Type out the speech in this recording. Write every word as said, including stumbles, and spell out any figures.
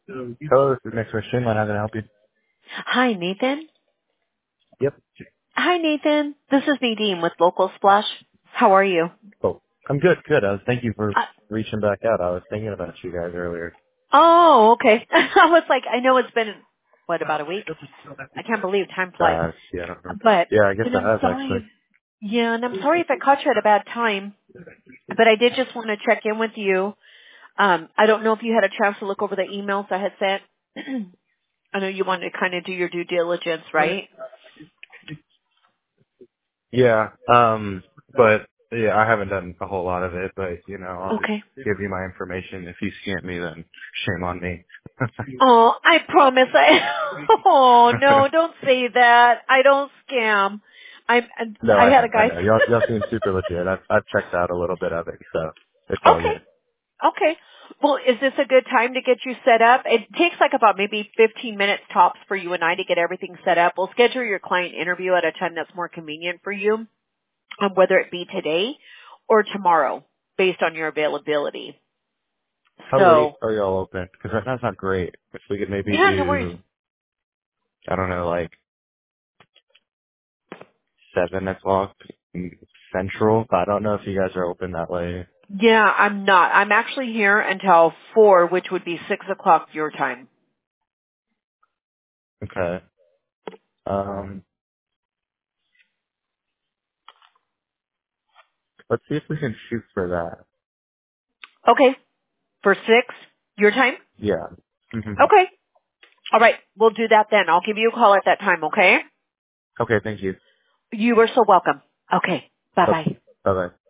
Hello, this is Nick for Streamline. How can I help you? Hi, Nathan. Yep. Hi, Nathan. This is Nadine with Local Splash. How are you? Oh, I'm good, good. I was thank you for Uh, reaching back out. I was thinking about you guys earlier. oh, okay. I was like, I know it's been, what, about a week? I can't believe time flies. Uh, yeah, I don't remember. But, Yeah, I guess and I I'm have actually. sorry. Yeah, and I'm sorry if I caught you at a bad time, but I did just want to check in with you. Um, I don't know if you had a chance to look over the emails I had sent. I know you wanted to kind of do your due diligence, right? Yeah, um, but yeah, I haven't done a whole lot of it, but you know, I'll just Okay. give you my information. If you scam me, then shame on me. Oh, I promise I, oh no, don't say that. I don't scam. I, no, I I had a know, I guy. know. Y'all, y'all seem super legit. I've, I've checked out a little bit of it, so it's all Okay. good. Okay. Well, is this a good time to get you set up? It takes like about maybe fifteen minutes tops for you and I to get everything set up. We'll schedule your client interview at a time that's more convenient for you, um, whether it be today or tomorrow, based on your availability. How late So, are y'all open? Because right now it's not great. If we could maybe yeah, no worries. do, I don't know, like seven o'clock central. I don't know if you guys are open that late. Yeah, I'm not. I'm actually here until four, which would be six o'clock your time. Okay. Um, let's see if we can shoot for that. Okay. For six, your time? Yeah. hmm Okay. All right. We'll do that then. I'll give you a call at that time, okay? Okay. Thank you. You are so welcome. Okay. Bye Bye-bye. bye.